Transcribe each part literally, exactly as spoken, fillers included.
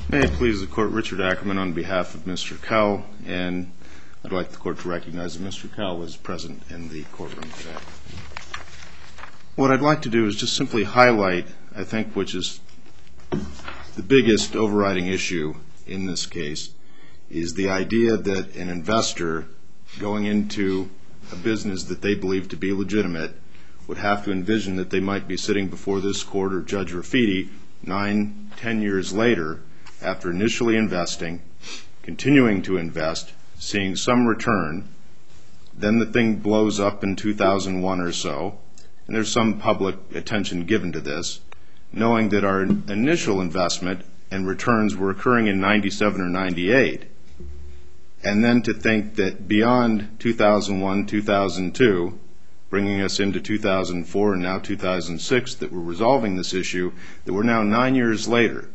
May it please the Court, Richard Ackerman on behalf of Mister Cowell, and I'd like the Court to recognize that Mister Cowell is present in the courtroom today. What I'd like to do is just simply highlight, I think, which is the biggest overriding issue in this case, is the idea that an investor going into a business that they believe to be legitimate would have to envision that they might be sitting before this court or Judge Rafiti nine, ten years later after initially investing, continuing to invest, seeing some return, then the thing blows up in two thousand one or so, and there's some public attention given to this, knowing that our initial investment and returns were occurring in ninety-seven or ninety-eight, and then to think that beyond two thousand one, two thousand two, bringing us into two thousand four and now two thousand six, that we're resolving this issue, that we're now nine years later.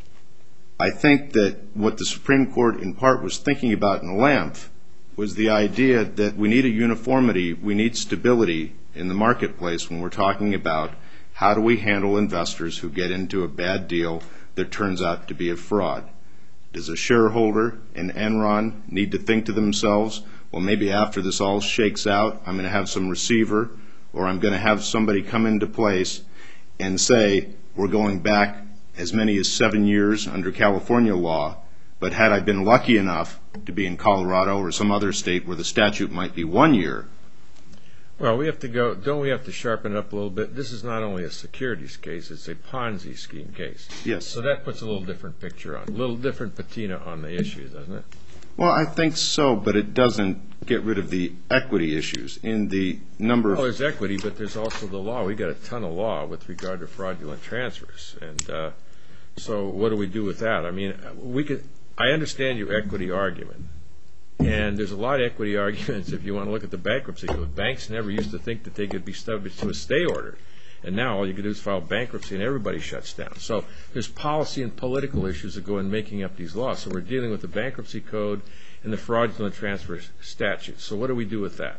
I think that what the Supreme Court in part was thinking about in Lampf was the idea that we need a uniformity, we need stability in the marketplace when we're talking about how do we handle investors who get into a bad deal that turns out to be a fraud. Does a shareholder in Enron need to think to themselves, well, maybe after this all shakes out, I'm going to have some receiver, or I'm going to have somebody come into place and say, we're going back as many as seven years under California law, but had I been lucky enough to be in Colorado or some other state where the statute might be one year. Well, we have to go, don't we have to sharpen it up a little bit? This is not only a securities case, it's a Ponzi scheme case. Yes. So that puts a little different picture on, a little different patina on the issue, doesn't it? Well, I think so, but it doesn't get rid of the equity issues in the number of... Well, there's equity, but there's also the law. We've got a ton of law with regard to fraudulent transfers. And uh, so what do we do with that? I mean, we could, I understand your equity argument. And there's a lot of equity arguments if you want to look at the bankruptcy code. Banks never used to think that they could be subject to a stay order. And now all you can do is file bankruptcy and everybody shuts down. So there's policy and political issues that go in making up these laws. So we're dealing with the bankruptcy code and the fraudulent transfer statute. So what do we do with that?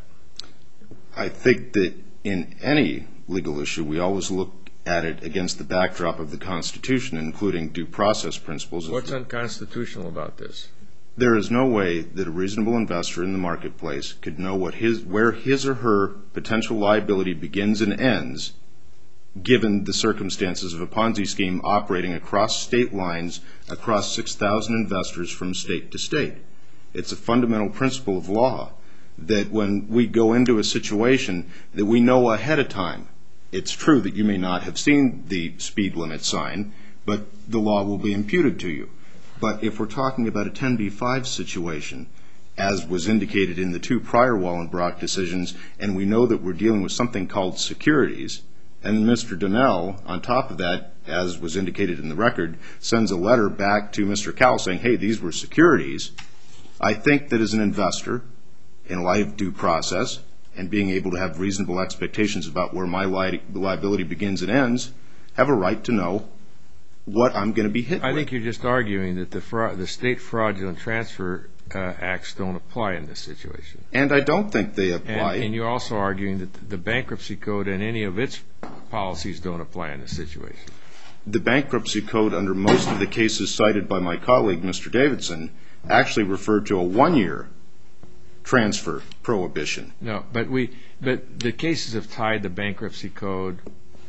I think that in any legal issue, we always look at it against the backdrop of the Constitution, including due process principles. What's unconstitutional about this? There is no way that a reasonable investor in the marketplace could know what his, where his or her potential liability begins and ends, given the circumstances of a Ponzi scheme operating across state lines, across six thousand investors from state to state. It's a fundamental principle of law that when we go into a situation that we know ahead of time, it's true that you may not have seen the speed limit sign, but the law will be imputed to you. But if we're talking about a ten B five situation, as was indicated in the two prior Wallenbrock decisions, and we know that we're dealing with something called securities, and Mister Donnell, on top of that, as was indicated in the record, sends a letter back to Mister Cowell saying, hey, these were securities, I think that as an investor, in light of due process, and being able to have reasonable expectations about where my li- liability begins and ends, have a right to know what I'm going to be hit I with. think you're just arguing that the, fraud, the state fraudulent transfer uh, acts don't apply in this situation. And I don't think they apply. And, and you're also arguing that the bankruptcy code and any of its policies don't apply in this situation. The bankruptcy code, under most of the cases cited by my colleague, Mister Davidson, actually referred to a one-year transfer prohibition. No, but we, but the cases have tied the bankruptcy code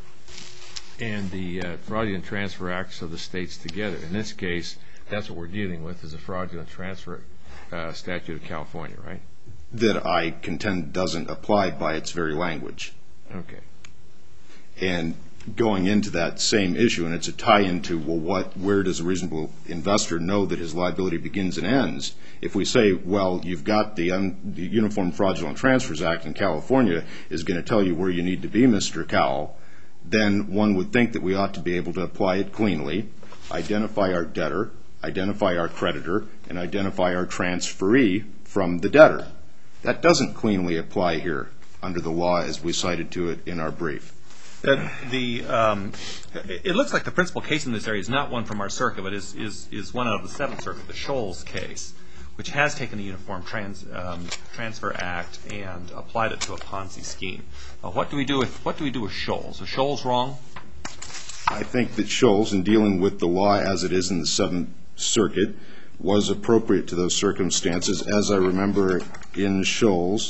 and the uh, fraudulent transfer acts of the states together. In this case, that's what we're dealing with, is a fraudulent transfer uh, statute of California, right? That I contend doesn't apply by its very language. Okay. And going into that same issue, and it's a tie-in to, well, what, where does a reasonable investor know that his liability begins and ends? If we say, well, you've got the, un, the Uniform Fraudulent Transfers Act in California is going to tell you where you need to be, Mister Cowell, then one would think that we ought to be able to apply it cleanly, identify our debtor, identify our creditor, and identify our transferee from the debtor. That doesn't cleanly apply here under the law as we cited to it in our brief. That the um, it looks like the principal case in this area is not one from our circuit, but is is, is one out of the Seventh Circuit, the Scholes case, which has taken the Uniform Trans, um, Transfer Act and applied it to a Ponzi scheme. Uh, what do we do with what do we do with Scholes? Is Scholes wrong? I think that Scholes, in dealing with the law as it is in the Seventh Circuit was appropriate to those circumstances. As I remember in Scholes,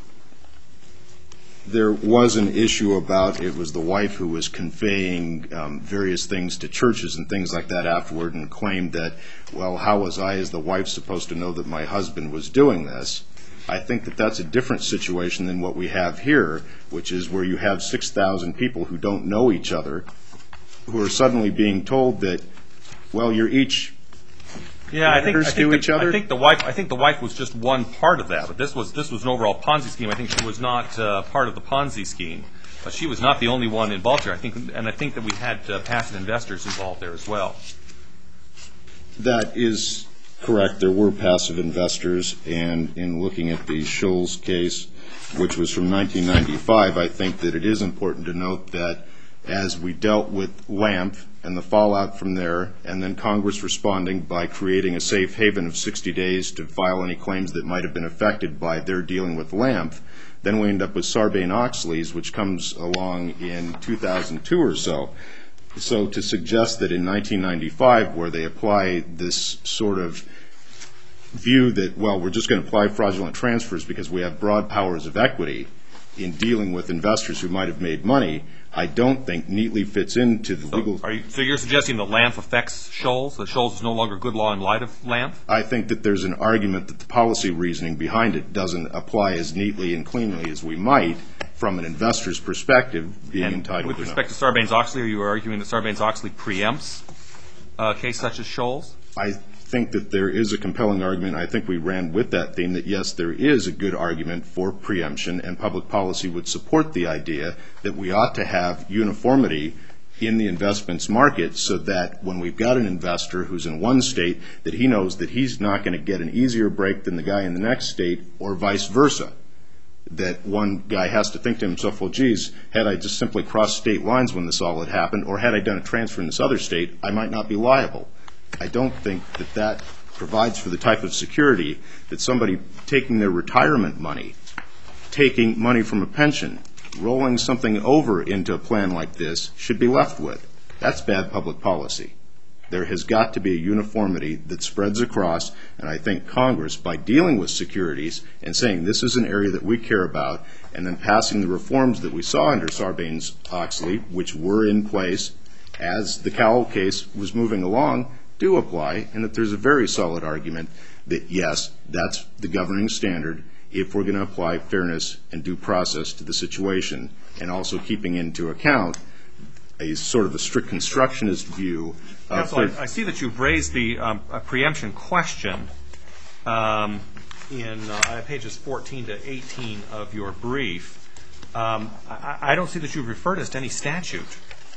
there was an issue about it was the wife who was conveying um, various things to churches and things like that afterward, and claimed that, well, how was I as the wife supposed to know that my husband was doing this? I think that that's a different situation than what we have here, which is where you have six thousand people who don't know each other, who are suddenly being told that, well, you're each Yeah, I think, I, think each the, other. I think the wife. I think the wife was just one part of that. But this was this was an overall Ponzi scheme. I think she was not uh, part of the Ponzi scheme, but she was not the only one involved here. I think, and I think that we had uh, passive investors involved there as well. That is correct. There were passive investors, and in looking at the Scholes case, which was from nineteen ninety-five, I think that it is important to note that as we dealt with LAMP and the fallout from there, and then Congress responding by creating a safe haven of sixty days to file any claims that might have been affected by their dealing with LAMP, then we end up with Sarbanes-Oxley's, which comes along in two thousand two or so. So to suggest that in nineteen ninety-five, where they apply this sort of view that, well, we're just going to apply fraudulent transfers because we have broad powers of equity in dealing with investors who might have made money, I don't think neatly fits into the so legal... Are you, so you're suggesting that LAMP affects Scholes, that Scholes is no longer good law in light of LAMP? I think that there's an argument that the policy reasoning behind it doesn't apply as neatly and cleanly as we might from an investor's perspective, being and entitled with to respect know. to Sarbanes-Oxley, are you arguing that Sarbanes-Oxley preempts a case such as Scholes? I think that there is a compelling argument. I think we ran with that theme that, yes, there is a good argument for preemption, and public policy would support the idea that we ought to have uniformity in the investments market so that when we've got an investor who's in one state, that he knows that he's not going to get an easier break than the guy in the next state, or vice versa. That one guy has to think to himself, well, geez, had I just simply crossed state lines when this all had happened, or had I done a transfer in this other state, I might not be liable. I don't think that that provides for the type of security that somebody taking their retirement money, taking money from a pension, rolling something over into a plan like this should be left with. That's bad public policy. There has got to be a uniformity that spreads across, and I think Congress, by dealing with securities and saying this is an area that we care about, and then passing the reforms that we saw under Sarbanes-Oxley, which were in place as the Cowell case was moving along, do apply, and that there's a very solid argument that, yes, that's the governing standard if we're going to apply fairness and due process to the situation, and also keeping into account a sort of a strict constructionist view. Counsel, I, I see that you've raised the um, a preemption question um, in uh, pages fourteen to eighteen of your brief. Um, I, I don't see that you've referred us to any statute.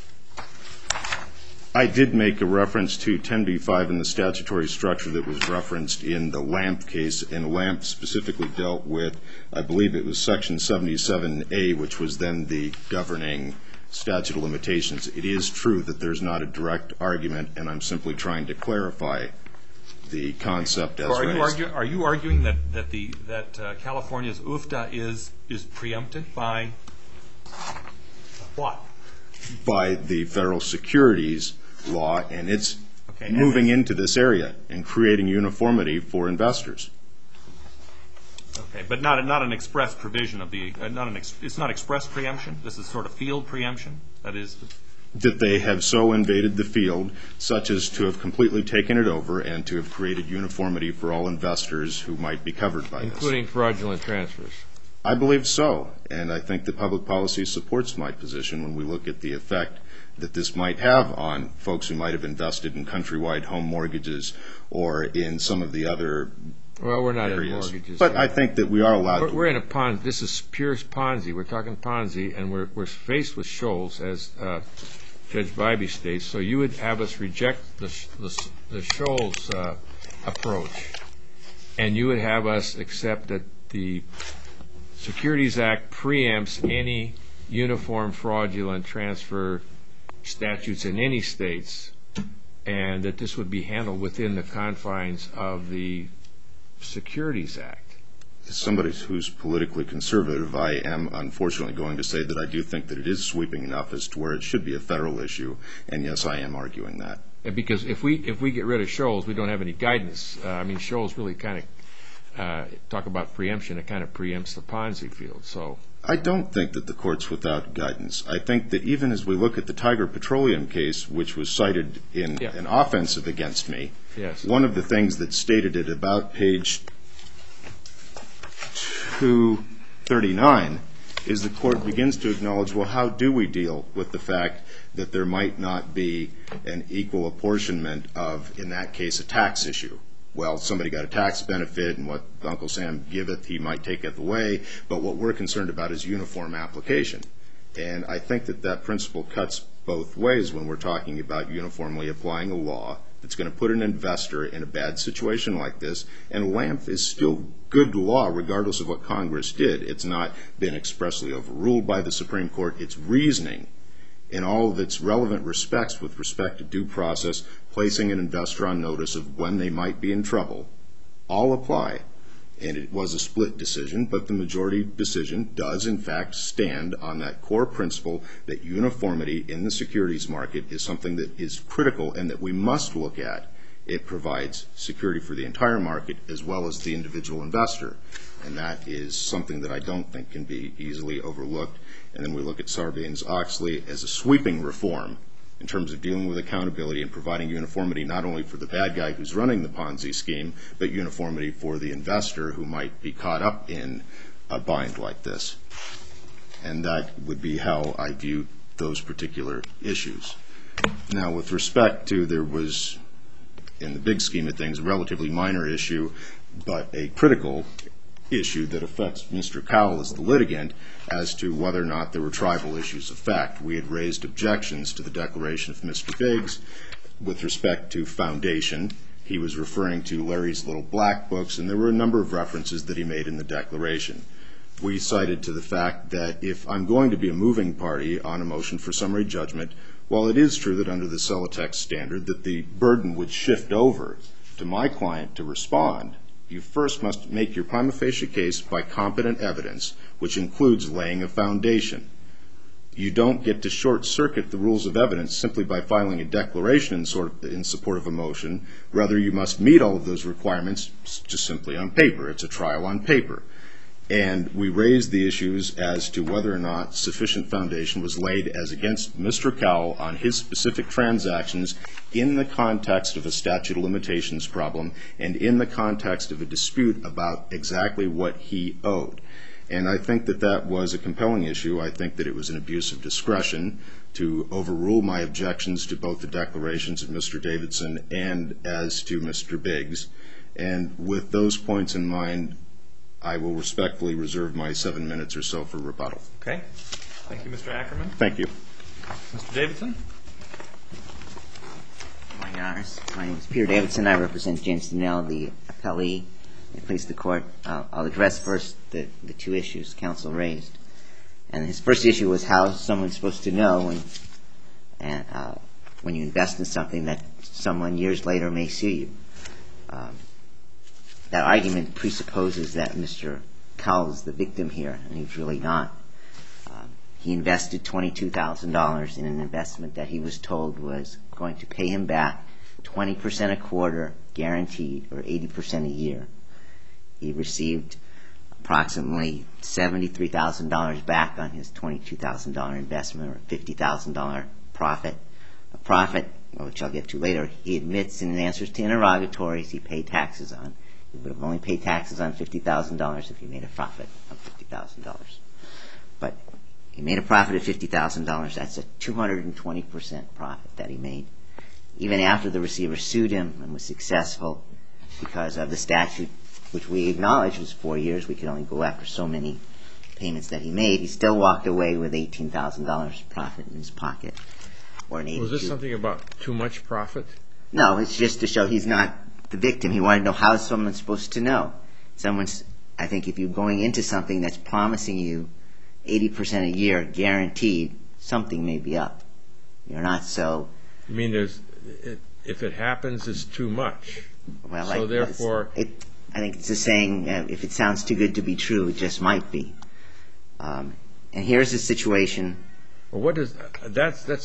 I did make a reference to ten B five in the statutory structure that was referenced in the LAMP case, and LAMP specifically dealt with, I believe it was section seventy-seven A, which was then the governing statute of limitations. It is true that there's not a direct argument, and I'm simply trying to clarify the concept as So are you, raised. argue, are you arguing that, that, the, that uh, California's U F T A is, is preempted by what? By the federal securities law, and it's Okay, moving into this area and creating uniformity for investors. Okay, but not not an express provision of the uh, not an ex, it's not express preemption. This is sort of field preemption. That is that they have so invaded the field, such as to have completely taken it over and to have created uniformity for all investors who might be covered by this. Including fraudulent transfers. I believe so, and I think the public policy supports my position when we look at the effect that this might have on folks who might have invested in countrywide home mortgages or in some of the other Well, we're not areas. in mortgages. But here. I think that we are allowed We're, to. we're in a Ponzi. This is pure Ponzi. We're talking Ponzi, and we're, we're faced with Scholes, as uh, Judge Bybee states. So you would have us reject the, the, the Scholes uh, approach, and you would have us accept that the Securities Act preempts any uniform fraudulent transfer statutes in any states, and that this would be handled within the confines of the Securities Act. As somebody who's politically conservative, I am unfortunately going to say that I do think that it is sweeping enough as to where it should be a federal issue, and yes, I am arguing that. Because if we if we get rid of Shoals, we don't have any guidance. Uh, I mean, Shoals really kind of uh, talk about preemption. It kind of preempts the Ponzi field. So I don't think that the court's without guidance. I think that even as we look at the Tiger Petroleum case, which was cited in yeah. an offensive against me, yes. one of the things that stated at about page two thirty-nine is the court begins to acknowledge, well, how do we deal with the fact that there might not be an equal apportionment of, in that case, a tax issue? Well, somebody got a tax benefit, and what Uncle Sam giveth, he might taketh away, but what we're concerned about is uniform application. And I think that that principle cuts both ways when we're talking about uniformly applying a law that's going to put an investor in a bad situation like this. And LAMF is still good law regardless of what Congress did. It's not been expressly overruled by the Supreme Court. It's reasoning in all of its relevant respects with respect to due process, placing an investor on notice of when they might be in trouble, all apply. And it was a split decision, but the majority decision does, in fact, stand on that core principle that uniformity in the securities market is something that is critical and that we must look at. It provides security for the entire market as well as the individual investor. And that is something that I don't think can be easily overlooked. And then we look at Sarbanes-Oxley as a sweeping reform in terms of dealing with accountability and providing uniformity not only for the bad guy who's running the Ponzi scheme, but uniformity for the investor who might be caught up in a bind like this. And that would be how I view those particular issues. Now, with respect to, there was, in the big scheme of things, a relatively minor issue, but a critical issue that affects Mister Cowell as the litigant as to whether or not there were tribal issues of fact. We had raised objections to the declaration of Mister Biggs with respect to foundation. He was referring to Larry's little black books, and there were a number of references that he made in the declaration. We cited to the fact that if I'm going to be a moving party on a motion for summary judgment, while it is true that under the Celotex standard that the burden would shift over to my client to respond, you first must make your prima facie case by competent evidence, which includes laying a foundation. You don't get to short-circuit the rules of evidence simply by filing a declaration in, sort of, in support of a motion. Rather, you must meet all of those requirements just simply on paper. It's a trial on paper. And we raised the issues as to whether or not sufficient foundation was laid as against Mister Cowell on his specific transactions in the context of a statute of limitations problem and in the context of a dispute about exactly what he owed. And I think that that was a compelling issue. I think that it was an abuse of discretion to overrule my objections to both the declarations of Mister Davidson and as to Mister Biggs. And with those points in mind, I will respectfully reserve my seven minutes or so for rebuttal. Okay. Thank you, Mister Ackerman. Thank you. Mister Davidson. Good morning, Your Honors. My name is Peter Davidson. I represent James Donnell, the appellee. I please the Court. Uh, I'll address first the, the two issues counsel raised. And his first issue was how someone's supposed to know when, and, uh, when you invest in something that someone years later may sue you. Um, That argument presupposes that Mister Cowell is the victim here, and he's really not. Um, he invested twenty-two thousand dollars in an investment that he was told was going to pay him back twenty percent a quarter guaranteed, or eighty percent a year. He received approximately seventy-three thousand dollars back on his twenty-two thousand dollars investment, or fifty thousand dollars profit. A profit, which I'll get to later, he admits in answers to interrogatories he paid taxes on. He would have only paid taxes on fifty thousand dollars if he made a profit of fifty thousand dollars. But he made a profit of fifty thousand dollars. That's a two hundred twenty percent profit that he made. Even after the receiver sued him and was successful because of the statute, which we acknowledge was four years, we could only go after so many payments that he made, he still walked away with eighteen thousand dollars profit in his pocket. Or an Was this something about too much profit? No, it's just to show he's not the victim. He wanted to know how is someone supposed to know. Someone's, I think if you're going into something that's promising you eighty percent a year guaranteed, something may be up. You're not so... You mean there's, it, if it happens, it's too much. Well, so like, therefore... It, I think it's a saying, uh, if it sounds too good to be true, it just might be. Um, and here's the situation... Well, what does... That's, that's...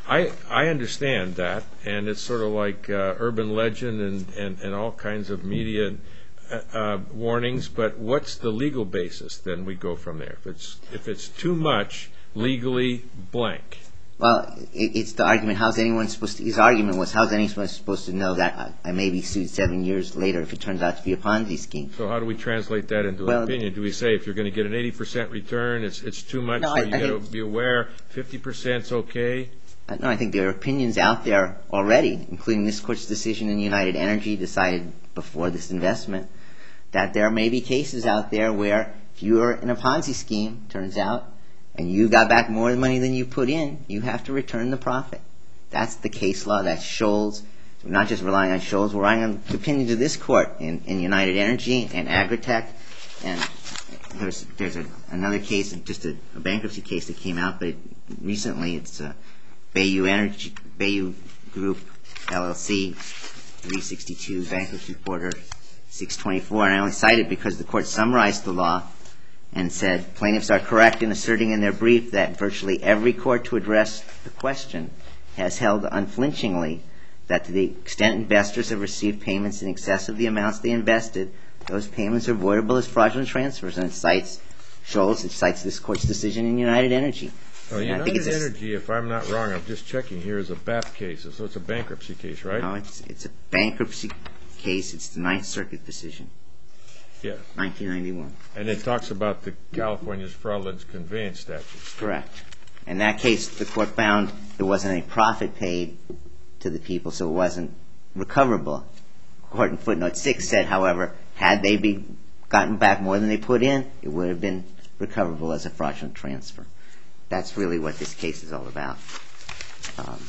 I, I understand that, and it's sort of like uh, urban legend and, and, and all kinds of media uh, uh, warnings, but what's the legal basis? Then we go from there. If it's, if it's too much, legally blank. Well, it, it's the argument, how's anyone supposed to, his argument was, how's anyone supposed to know that I, I may be sued seven years later if it turns out to be a Ponzi scheme? So how do we translate that into Well, an opinion? Do we say if you're going to get an eighty percent return, it's, it's too much, No, so I- you I got to think- be aware, fifty percent's okay? Uh, No, I think there are opinions out there already, including this court's decision in United Energy decided before this investment, that there may be cases out there where if you're in a Ponzi scheme, turns out, and you got back more money than you put in, you have to return the profit. That's the case law. That's Shoals. We're not just relying on Shoals. We're relying on the opinions of this court in, in United Energy and Agritech. And there's there's a, another case, just a, a bankruptcy case that came out, but it, recently it's uh, Bayou Energy, Bayou Group L L C, three sixty-two Bankruptcy Reporter six twenty-four. And I only cite it because the court summarized the law and said plaintiffs are correct in asserting in their brief that virtually every court to address the question has held unflinchingly that to the extent investors have received payments in excess of the amounts they invested, those payments are voidable as fraudulent transfers. And it cites Shoals, it cites this court's decision in United Energy. Well, And I think United it's a- Energy, if I'm not wrong, I'm just checking here, is a B A P case, so it's a bankruptcy case, right? No, it's, it's a bankruptcy case. It's the Ninth Circuit decision, Yeah. nineteen ninety-one. And it talks about the California's fraudulent conveyance statutes. Correct. In that case, the court found there wasn't any profit paid to the people, so it wasn't recoverable. Court in footnote six said, however, had they be gotten back more than they put in, it would have been recoverable as a fraudulent transfer. That's really what this case is all about. Um,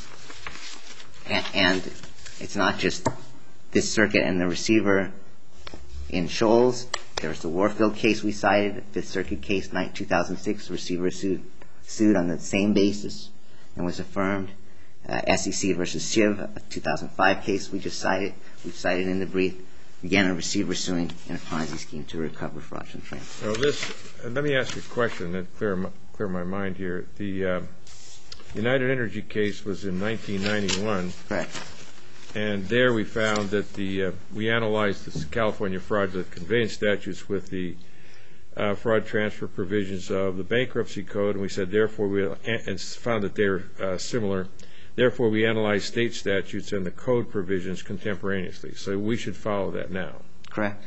and, and it's not just this circuit and the receiver in Shoals. There's the Warfield case we cited, the Fifth Circuit case, two thousand six. The receiver sued, sued on the same basis and was affirmed. Uh, S E C versus Shiv, a two thousand five case we just cited. We've cited in the brief. Again, a receiver suing in a Ponzi scheme to recover fraudulent transfer. Well, this, and let me ask you a question that clear my, clear my mind here. The uh, United Energy case was in nineteen ninety-one. Correct. And there we found that the uh, we analyzed the California fraudulent conveyance statutes with the uh, fraud transfer provisions of the bankruptcy code, and we said therefore we and found that they're uh, similar. Therefore, we analyzed state statutes and the code provisions contemporaneously. So we should follow that now. Correct.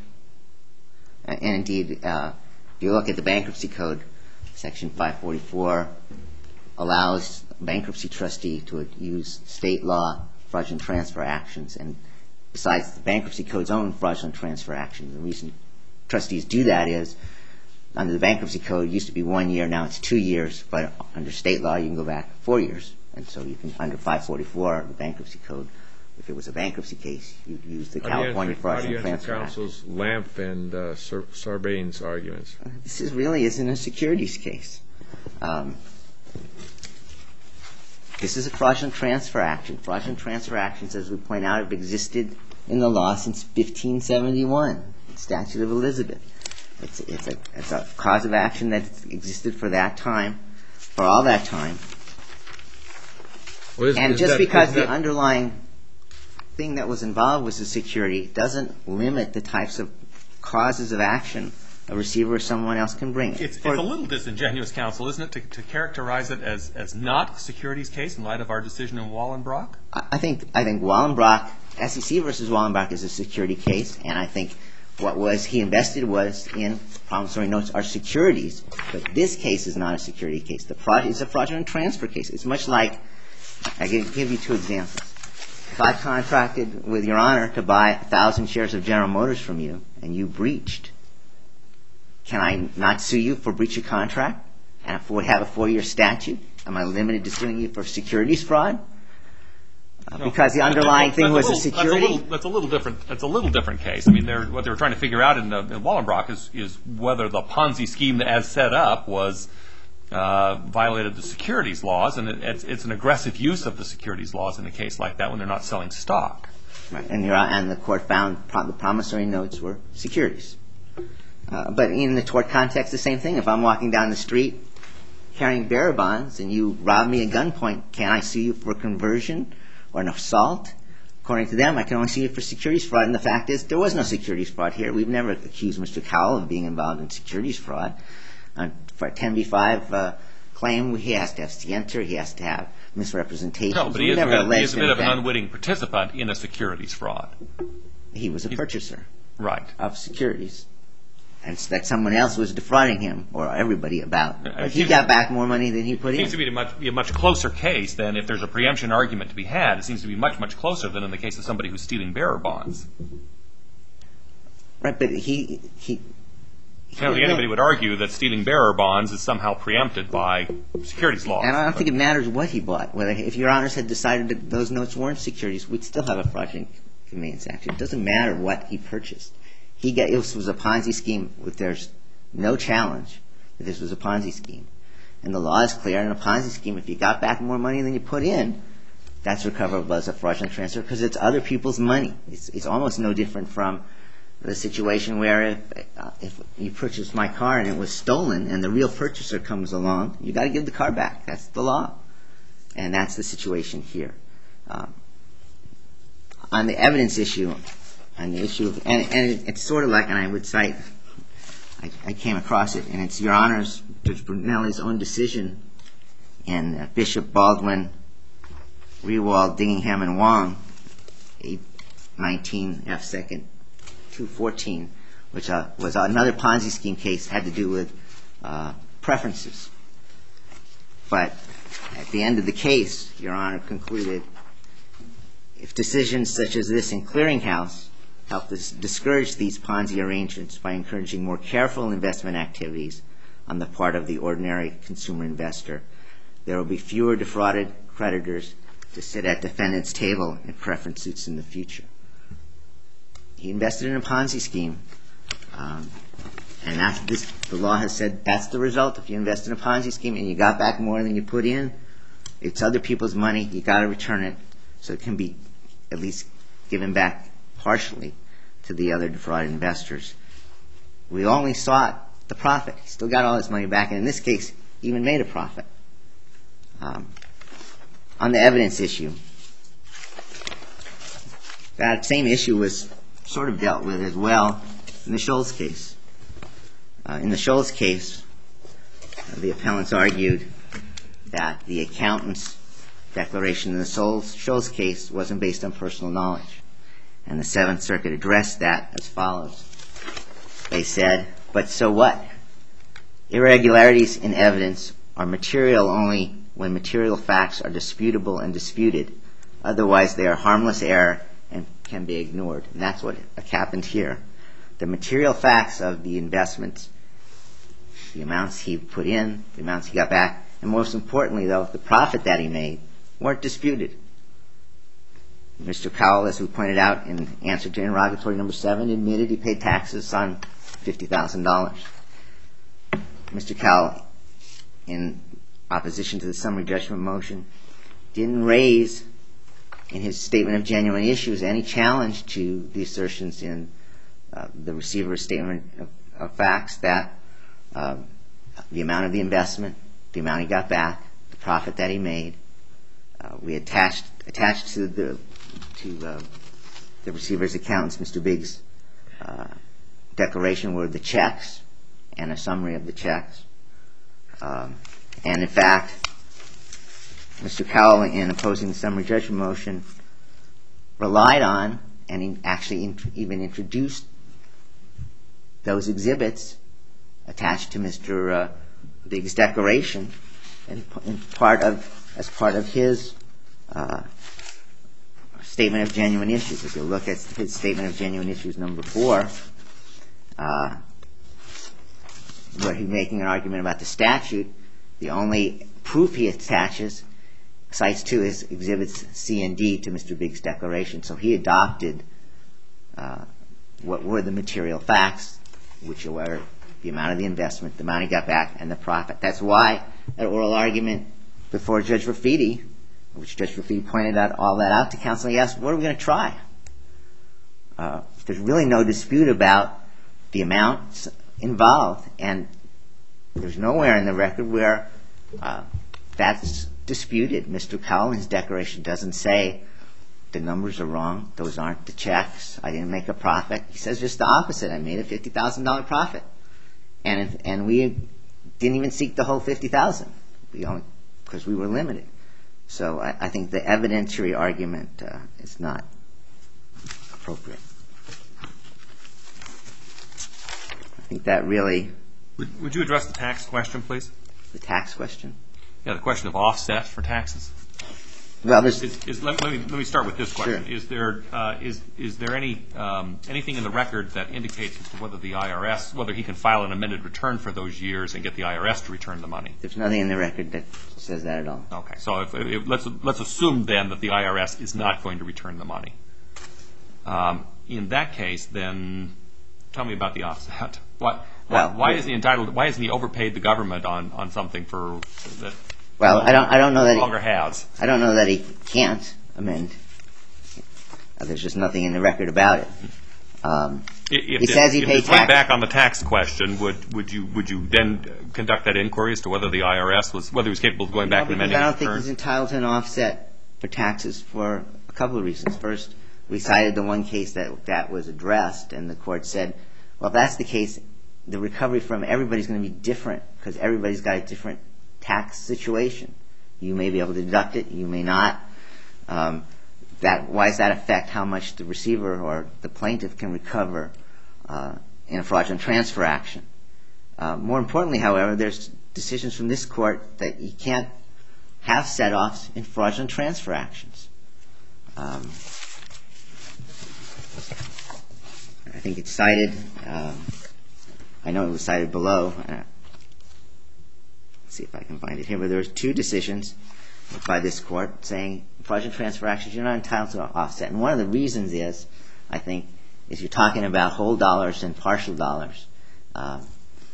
And indeed, uh, if you look at the bankruptcy code, Section five forty-four allows a bankruptcy trustee to use state law fraudulent transfer actions. And besides the bankruptcy code's own fraudulent transfer actions, the reason trustees do that is under the bankruptcy code, it used to be one year, now it's two years. But under state law, you can go back four years. And so you can, under five forty-four, the bankruptcy code, if it was a bankruptcy case, you'd use the California fraudulent transfer act. Counsel's Lamp and uh, Sar- Sarbanes arguments. This is really isn't a securities case. Um, this is a fraudulent transfer action. Fraudulent transfer actions, as we point out, have existed in the law since fifteen seventy-one, the Statute of Elizabeth. It's, it's, a, it's a cause of action that existed for that time, for all that time. Well, is- And is just that- because is the that- underlying thing that was involved was the security doesn't limit the types of causes of action a receiver or someone else can bring. It's, it's For- a little disingenuous, counsel, isn't it, to, to characterize it as, as not a securities case in light of our decision in Wallenbrock? I I think I think Wallenbrock, S E C versus Wallenbrock is a security case, and I think what was he invested was in promissory notes are securities, but this case is not a security case. The fraud is a fraudulent transfer case. It's much like, I can give you two examples. If I contracted with Your Honor to buy a thousand shares of General Motors from you and you breached, can I not sue you for breach of contract and have a four-year statute? Am I limited to suing you for securities fraud? Uh, No. because the underlying That's thing was a little- security? That's a, little, that's a little different. That's a little different case. I mean, they're, what they were trying to figure out in, the, in Wallenbrock is, is whether the Ponzi scheme as set up was uh, violated the securities laws, and it, it's, it's an aggressive use of the securities laws in a case like that when they're not selling stock. Right. And, Your, and the court found pro- the promissory notes were securities. Uh, but in the tort context, the same thing. If I'm walking down the street carrying bearer bonds and you rob me at gunpoint, can I sue you for conversion or an assault? According to them, I can only sue you for securities fraud. And the fact is, there was no securities fraud here. We've never accused Mister Cowell of being involved in securities fraud. Uh, for a ten B five uh, claim, he has to have scienter, he has to have misrepresentation. No, but he is, a bit, he is a bit of an unwitting participant in a securities fraud. He was a He's, purchaser right. of securities. And so that someone else was defrauding him, or everybody about. But he got back more money than he put in. It seems to be a much, be a much closer case than if there's a preemption argument to be had. It seems to be much, much closer than in the case of somebody who's stealing bearer bonds. Right, but he... he I don't think anybody would argue that stealing bearer bonds is somehow preempted by securities law. And I don't think it matters what he bought. Whether if Your Honors had decided that those notes weren't securities, we'd still have a fraudulent conveyance action. It doesn't matter what he purchased. He got, this was a Ponzi scheme. With there's no challenge that this was a Ponzi scheme. And the law is clear in a Ponzi scheme. If you got back more money than you put in, that's recoverable as a fraudulent transfer because it's other people's money. It's, it's almost no different from the situation where if, uh, if you purchased my car and it was stolen and the real purchaser comes along, you got to give the car back. That's the law. And that's the situation here. Um, on the evidence issue, on the issue of, and, and it's sort of like, and I would cite, I, I came across it, and it's Your Honors, Judge Brunelli's own decision in uh, Bishop, Baldwin, Rewald, Dingingham, and Wong, eight nineteen F second two fourteen, which uh, was another Ponzi scheme case, had to do with uh, preferences. But at the end of the case, Your Honor concluded, if decisions such as this in Clearinghouse help to discourage these Ponzi arrangements by encouraging more careful investment activities on the part of the ordinary consumer investor, there will be fewer defrauded creditors to sit at defendant's table in preference suits in the future. He invested in a Ponzi scheme, um, and after this, the law has said that's the result. If you invest in a Ponzi scheme and you got back more than you put in, it's other people's money. You got to return it, so it can be at least given back partially to the other defrauded investors. We only sought the profit. He still got all his money back, and in this case, he even made a profit. Um, on the evidence issue, that same issue was sort of dealt with as well in the Scholes case. Uh, in the Scholes case, uh, the appellants argued that the accountant's declaration in the Scholes case wasn't based on personal knowledge. And the Seventh Circuit addressed that as follows. They said, but so what? Irregularities in evidence are material only when material facts are disputable and disputed. Otherwise, they are harmless error and can be ignored. And that's what happened here. The material facts of the investments, the amounts he put in, the amounts he got back, and most importantly, though, the profit that he made, weren't disputed. Mister Cowell, as we pointed out in answer to interrogatory number seven, admitted he paid taxes on fifty thousand dollars. Mister Cowell, in opposition to the summary judgment motion, didn't raise in his statement of genuine issues any challenge to the assertions in uh, the receiver's statement of, of facts that uh, the amount of the investment, the amount he got back, the profit that he made, uh, we attached attached to the to uh, the receiver's accountants, Mister Biggs' uh, declaration were the checks and a summary of the checks. Um, and in fact, Mister Cowell, in opposing the summary judgment motion, relied on and in actually in, even introduced those exhibits attached to Mister Uh, Biggs' declaration and in part of as part of his uh, statement of genuine issues. If you look at his statement of genuine issues number four, uh, where he's making an argument about the statute, the only proof he attaches cites to his exhibits C and D to Mister Biggs' declaration. So he adopted uh, what were the material facts, which were the amount of the investment, the amount he got back, and the profit. That's why an oral argument before Judge Rafiti, which Judge Rafiti pointed out all that out to counsel, he asked, what are we going to try? Uh, there's really no dispute about the amounts involved, and there's nowhere in the record where Uh, that's disputed. Mister Cowell in his declaration doesn't say the numbers are wrong, those aren't the checks, I didn't make a profit. He says just the opposite. I made a fifty thousand dollars profit. And and we didn't even seek the whole fifty thousand dollars. We only because we were limited. So I, I think the evidentiary argument uh, is not appropriate. I think that really... Would, would you address the tax question, please? The tax question? Yeah, the question of offset for taxes. Well, there's... Is, is, let, let, me, let me start with this question. Sure. Is there uh, is is there any um, anything in the record that indicates as to whether the I R S, whether he can file an amended return for those years and get the I R S to return the money? There's nothing in the record that says that at all. Okay, so if, if, let's let's assume then that the I R S is not going to return the money. Um, in that case, then tell me about the offset. What, well, why, why is he entitled? Why isn't he overpaid the government on, on something for that? Well, I don't I don't know that no he longer has. I don't know that he can't amend. Uh, there's just nothing in the record about it. Um, If he this, says he if paid this went tax. back on the tax question, would would you would you then conduct that inquiry as to whether the I R S was whether he was capable of going back No, and because amending I his don't think return? he's entitled to an offset for taxes for a couple of reasons. First, we cited the one case that that was addressed, and the court said, well, if that's the case, the recovery from everybody's going to be different because everybody's got a different tax situation. You may be able to deduct it, you may not. Um, that why does that affect how much the receiver or the plaintiff can recover uh, in a fraudulent transfer action? Uh, more importantly, however, there's decisions from this court that you can't have set-offs in fraudulent transfer actions. Um, I think it's cited. Um, I know it was cited below. Uh, let's see if I can find it here. But there was two decisions by this court saying fraudulent transfer actions, you're not entitled to an offset. And one of the reasons is, I think, is you're talking about whole dollars and partial dollars. Um,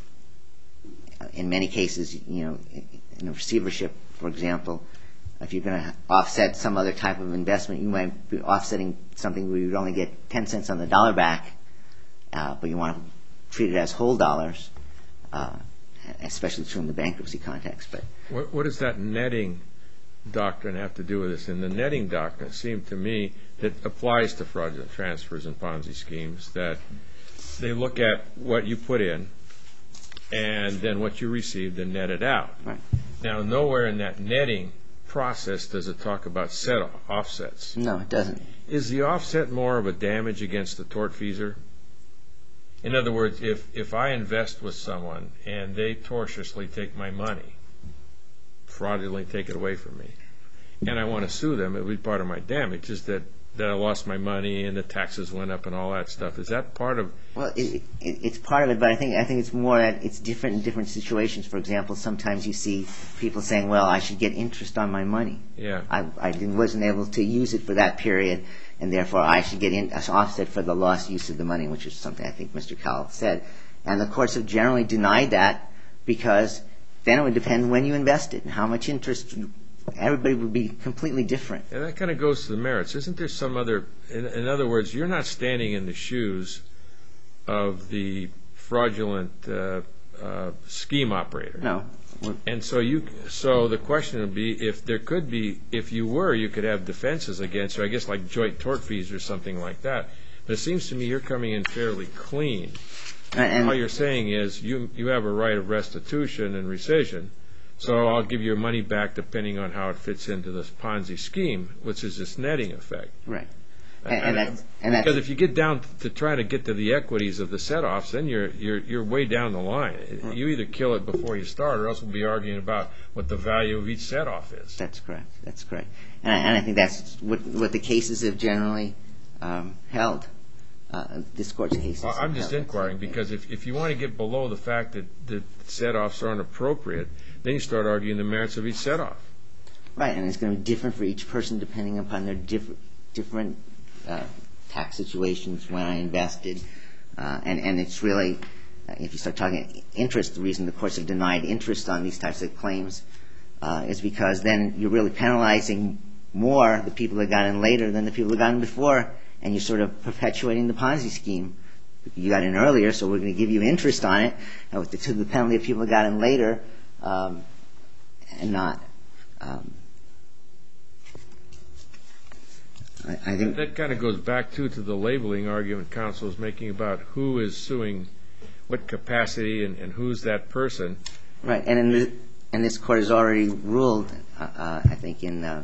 in many cases, you know, in a receivership, for example, if you're going to offset some other type of investment, you might be offsetting something where you would only get ten cents on the dollar back, uh, but you want to treat it as whole dollars, uh, especially true in the bankruptcy context. But What, what does that netting doctrine have to do with this? And the netting doctrine seemed to me that applies to fraudulent transfers and Ponzi schemes, that they look at what you put in and then what you received and net it out. Right. Now, nowhere in that netting process does it talk about set offsets. no, it doesn't. Is the offset more of a damage against the tortfeasor? In other words, if, if I invest with someone and they tortiously take my money, fraudulently take it away from me, and I want to sue them, it would be part of my damage, is that, that I lost my money and the taxes went up and all that stuff. Is that part of... Well, it, it, it's part of it, but I think I think it's more that it's different in different situations. For example, sometimes you see people saying, well, I should get interest on my money. Yeah. I, I didn't, wasn't able to use it for that period, and therefore I should get in, an offset for the lost use of the money, which is something I think Mister Cowell said. And the courts have generally denied that because then it would depend when you invested and how much interest. Everybody would be completely different. And that kind of goes to the merits. Isn't there some other... In, in other words, you're not standing in the shoes of the fraudulent uh, uh, scheme operator. No. And so you, so the question would be, if there could be, if you were, you could have defenses against, or I guess like joint tort fees or something like that. But it seems to me you're coming in fairly clean. And all you're saying is you you have a right of restitution and rescission, so I'll give your money back depending on how it fits into this Ponzi scheme, which is this netting effect. Right. And, and, that's, and that's, because if you get down to try to get to the equities of the set-offs, then you're you're you're way down the line. You either kill it before you start, or else we'll be arguing about what the value of each set-off is. That's correct. That's correct. And I, and I think that's what what the cases have generally um, held. Uh, this court's cases. Well, I'm just held. inquiring because if if you want to get below the fact that that set-offs aren't appropriate, then you start arguing the merits of each set-off. Right, and it's going to be different for each person depending upon their different different. Uh, tax situations when I invested, uh, and and it's really, uh, if you start talking interest, the reason the courts have denied interest on these types of claims uh, is because then you're really penalizing more the people that got in later than the people that got in before, and you're sort of perpetuating the Ponzi scheme. You got in earlier, so we're going to give you interest on it, and with the, to the penalty of people that got in later. Um, and not. Um, I, I think that kind of goes back too to the labeling argument counsel is making about who is suing, what capacity, and, and who's that person. Right, and in the, and this court has already ruled, uh, uh, I think in uh,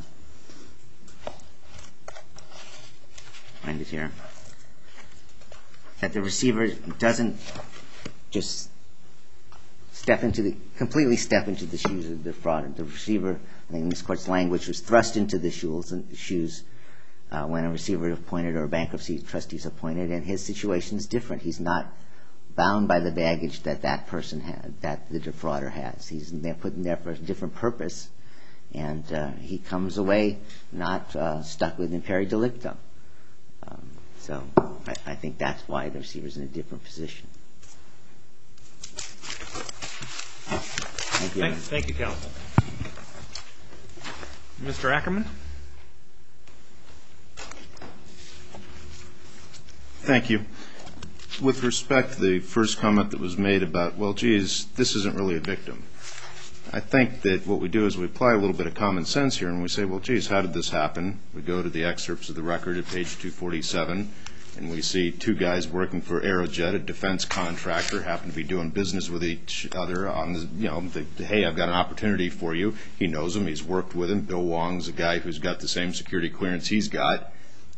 find it here, that the receiver doesn't just step into the completely step into the shoes of the defrauded. The receiver, I think in this court's language, was thrust into the shoes shoes uh, when a receiver is appointed or a bankruptcy trustee is appointed, and his situation is different. He's not bound by the baggage that that person had, that the defrauder has. He's there, put in there for a different purpose, and uh, he comes away not uh, stuck with imperi delicto. Um, so I, I think that's why the receiver's in a different position. Thank you. Thank, thank you, counsel. Mister Ackerman? Thank you. With respect to the first comment that was made about, well, geez, this isn't really a victim. I think that what we do is we apply a little bit of common sense here and we say, well, geez, how did this happen? We go to the excerpts of the record at page two forty-seven, and we see two guys working for Aerojet, a defense contractor, happen to be doing business with each other on the, you know, the, hey, I've got an opportunity for you. He knows him. He's worked with him. Bill Wong's a guy who's got the same security clearance he's got.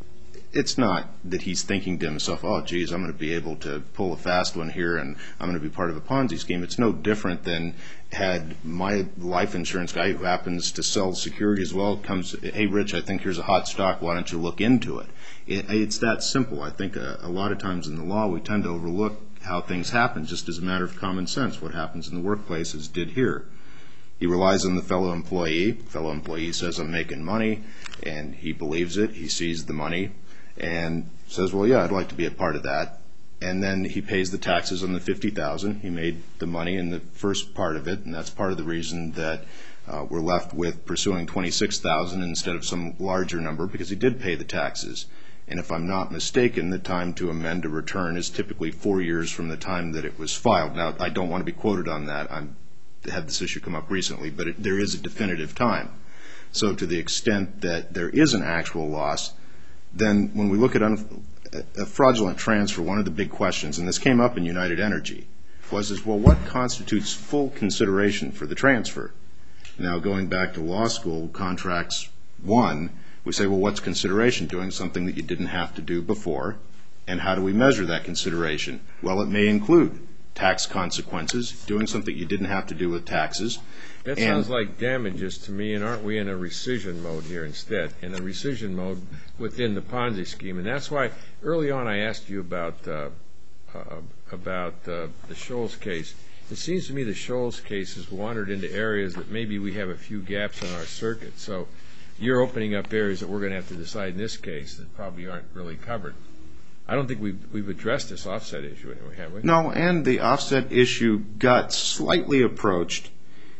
It's not that he's thinking to himself, oh, geez, I'm going to be able to pull a fast one here and I'm going to be part of a Ponzi scheme. It's no different than had my life insurance guy who happens to sell security as well comes, hey, Rich, I think here's a hot stock. Why don't you look into it? it it's that simple. I think a, a lot of times in the law we tend to overlook how things happen just as a matter of common sense. What happens in the workplace is did here. He relies on the fellow employee. Fellow employee says, I'm making money, and he believes it. He sees the money and says, well, yeah, I'd like to be a part of that. And then he pays the taxes on the fifty thousand dollars. He made the money in the first part of it, and that's part of the reason that uh, we're left with pursuing twenty-six thousand dollars instead of some larger number, because he did pay the taxes. And if I'm not mistaken, the time to amend a return is typically four years from the time that it was filed. Now, I don't want to be quoted on that. I've had this issue come up recently, but it, there is a definitive time. So to the extent that there is an actual loss, then when we look at un- a fraudulent transfer, one of the big questions, and this came up in United Energy, was is, well, what constitutes full consideration for the transfer? Now, going back to law school, contracts one, we say, well, what's consideration? Doing something that you didn't have to do before. And how do we measure that consideration? Well, it may include tax consequences, doing something you didn't have to do with taxes. That and sounds like damages to me, and aren't we in a rescission mode here instead? In a rescission mode within the Ponzi scheme. And that's why early on I asked you about uh, uh, about uh, the Scholes case. It seems to me the Scholes case has wandered into areas that maybe we have a few gaps in our circuit. So you're opening up areas that we're going to have to decide in this case that probably aren't really covered. I don't think we've, we've addressed this offset issue anyway, have we? No, and the offset issue got slightly approached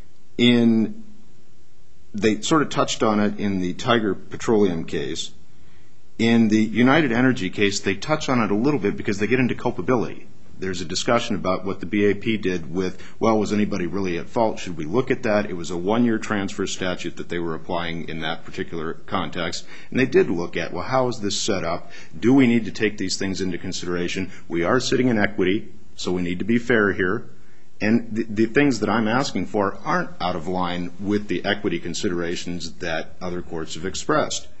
in, they sort of touched on it in the Tiger Petroleum case. In the United Energy case, they touch on it a little bit because they get into culpability. There's a discussion about what the B A P did with, well, was anybody really at fault? Should we look at that? It was a one-year transfer statute that they were applying in that particular context. And they did look at, well, how is this set up? Do we need to take these things into consideration? We are sitting in equity, so we need to be fair here. And the, the things that I'm asking for aren't out of line with the equity considerations that other courts have expressed.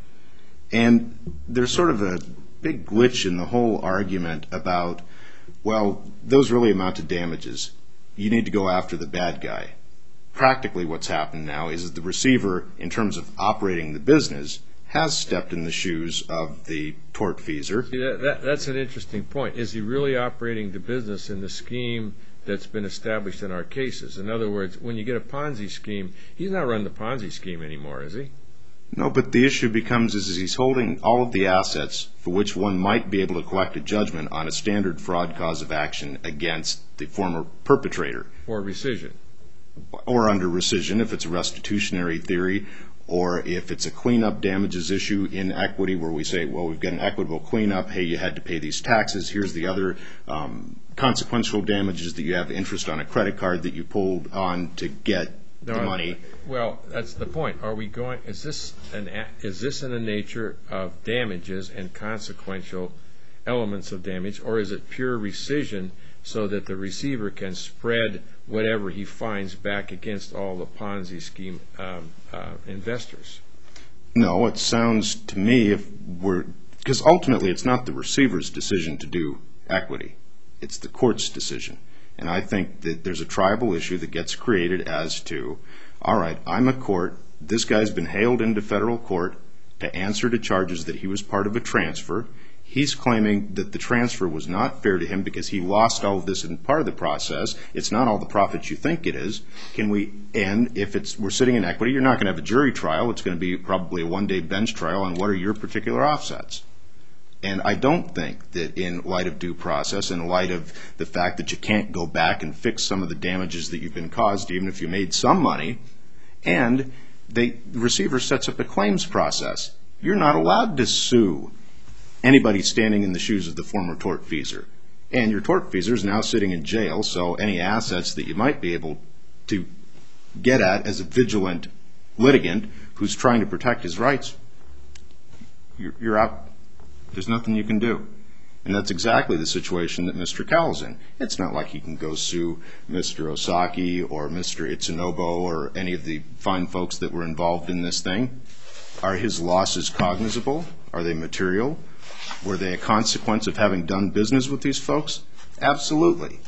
And there's sort of a big glitch in the whole argument about, well, those really amount to damages. You need to go after the bad guy. Practically what's happened now is that the receiver, in terms of operating the business, has stepped in the shoes of the tortfeasor. See, that, that, that's an interesting point. Is he really operating the business in the scheme that's been established in our cases? In other words, when you get a Ponzi scheme, he's not running the Ponzi scheme anymore, is he? No, but the issue becomes is, is he's holding all of the assets for which one might be able to collect a judgment on a standard fraud cause of action against the former perpetrator. Or rescission. Or under rescission if it's a restitutionary theory, or if it's a cleanup damages issue in equity where we say, well, we've got an equitable cleanup. Hey, you had to pay these taxes. Here's the other um, consequential damages that you have interest on a credit card that you pulled on to get the No, money. Well, that's the point. Are we going? Is this an? a- Is this in the nature of damages and consequential elements of damage, or is it pure rescission so that the receiver can spread whatever he finds back against all the Ponzi scheme um, uh, investors? No, it sounds to me if we're because ultimately it's not the receiver's decision to do equity. It's the court's decision. And I think that there's a tribal issue that gets created as to, all right, I'm a court. This guy's been hailed into federal court to answer to charges that he was part of a transfer. He's claiming that the transfer was not fair to him because he lost all of this in part of the process. It's not all the profits you think it is. Can we end, if it's we're sitting in equity, you're not going to have a jury trial. It's going to be probably a one-day bench trial on what are your particular offsets. And I don't think that in light of due process, in light of the fact that you can't go back and fix some of the damages that you've been caused, even if you made some money, and they, the receiver sets up a claims process. You're not allowed to sue anybody standing in the shoes of the former tortfeasor. And your tortfeasor is now sitting in jail, so any assets that you might be able to get at as a vigilant litigant who's trying to protect his rights, you're, you're out. There's nothing you can do. And that's exactly the situation that Mister Cowell's in. It's not like he can go sue Mister Osaki or Mister Itsunobo or any of the fine folks that were involved in this thing. Are his losses cognizable? Are they material? Were they a consequence of having done business with these folks? Absolutely.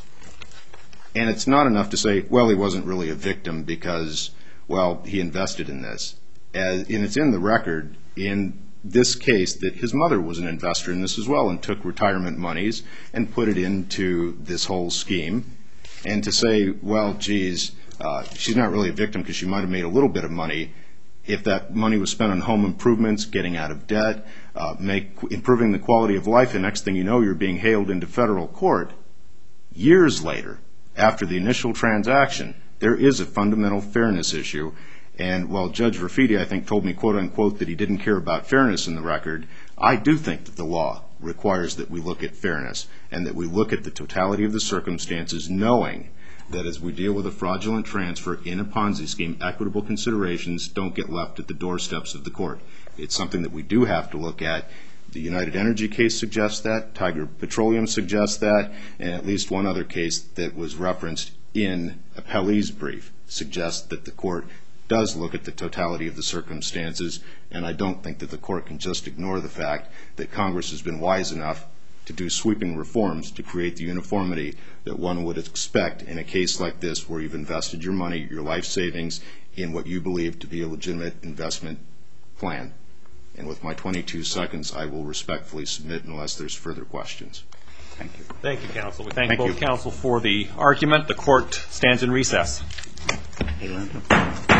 And it's not enough to say, well, he wasn't really a victim because, well, he invested in this. As, and it's in the record in this case that his mother was an investor in this as well and took retirement monies and put it into this whole scheme. And to say, well, geez, uh, she's not really a victim because she might have made a little bit of money. If that money was spent on home improvements, getting out of debt, uh, make, improving the quality of life, the next thing you know, you're being hailed into federal court. Years later, after the initial transaction, there is a fundamental fairness issue. And while Judge Rafiti, I think, told me, quote, unquote, that he didn't care about fairness in the record, I do think that the law requires that we look at fairness and that we look at the totality of the circumstances, knowing that as we deal with a fraudulent transfer in a Ponzi scheme, equitable considerations don't get left at the doorsteps of the court. It's something that we do have to look at. The United Energy case suggests that. Tiger Petroleum suggests that. And at least one other case that was referenced in Appellee's brief suggests that the court does look at the totality of the circumstances, and I don't think that the court can just ignore the fact that Congress has been wise enough to do sweeping reforms to create the uniformity that one would expect in a case like this where you've invested your money, your life savings, in what you believe to be a legitimate investment plan. And with my twenty-two seconds, I will respectfully submit unless there's further questions. Thank you. Thank you, counsel. We thank, Thank both you. counsel for the argument. The court stands in recess. Hey, Linda.